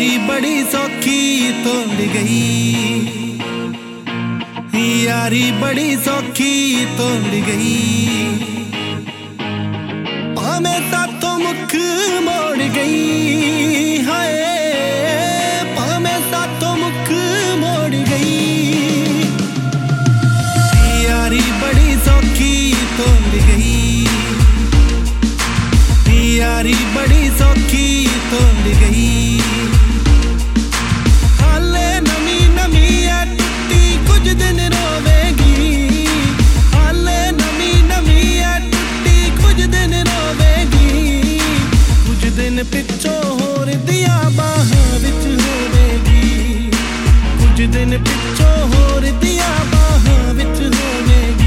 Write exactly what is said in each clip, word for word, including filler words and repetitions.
यारी बड़ी सौखी तोड़ गई, यारी बड़ी सौखी तोड़ गई। पामे साथों मुख मोड़ गई, हाय पामे साथों मुख मोड़ गई। यारी बड़ी सौखी तोड़ गई, यारी बड़ी सौखी तोड़ गई। हाले नमी नमी है टुट्टी कुछ दिन रोवेगी, हाले नमी नमी है टुट्टी कुछ दिन रोवेगी। कुछ दिन पिछों होर दिया बाहां विच होवेगी, कुछ दिन पिछों होर दिया बाहां विच होवेगी।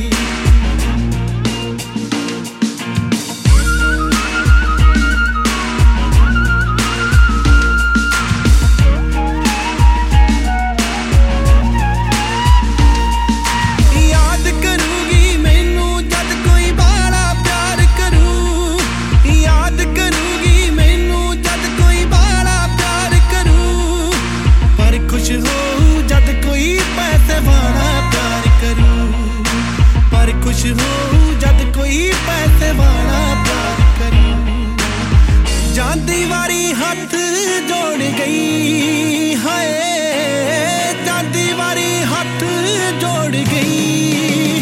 खुश हो जद कोई पैसे वाला प्यार करूं। जांदी वारी हाथ जोड़ गई, हाय जांदी वारी हाथ जोड़ गई।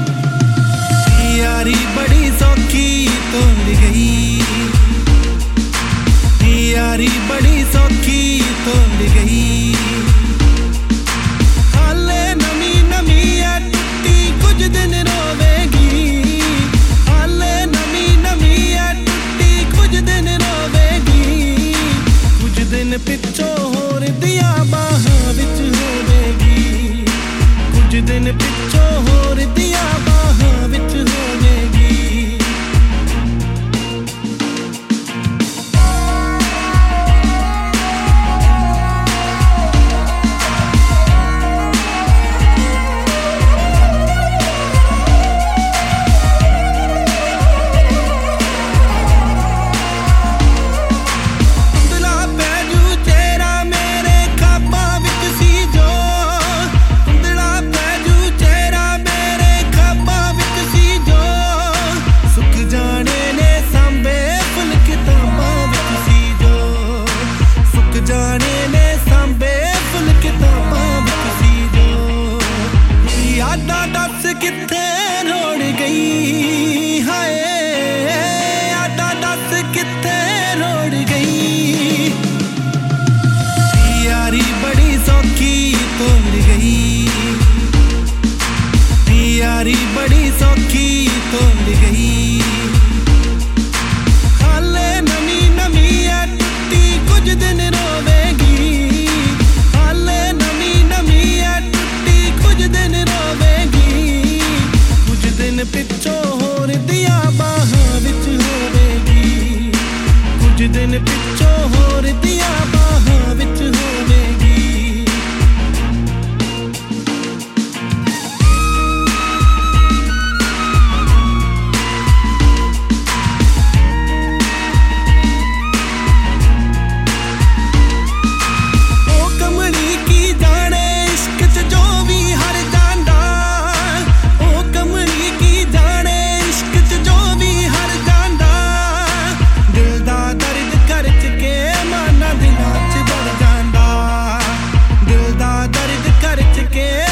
यारी बड़ी सौखी तोड़ गई, यारी बड़ी सौखी तोड़ गई। हाले नमी नमी है टुट्टी कुछ दिन रोवेगी, हाले नमी नमी है टुट्टी कुछ दिन रोवेगी। कुछ दिन पिछों होर दिया बाहां विच होवेगी, कुछ दिन पिछों होर दिया बाहां विच होवेगी। किथे रोड़ गई, हाय आदा दस किथे रोड़ गई। यारी बड़ी सौखी तोड़ गई, यारी बड़ी सौखी तोड़ गई। हाले नमी नमी है टुट्टी कुछ दिन रोवेगी, हाले नमी नमी है टुट्टी कुछ दिन रोवेगी। कुछ दिन पिछों होर दिया बाहां विच होवेगी, कुछ दिन पिछों होर दिया बाहां विच होवेगी। के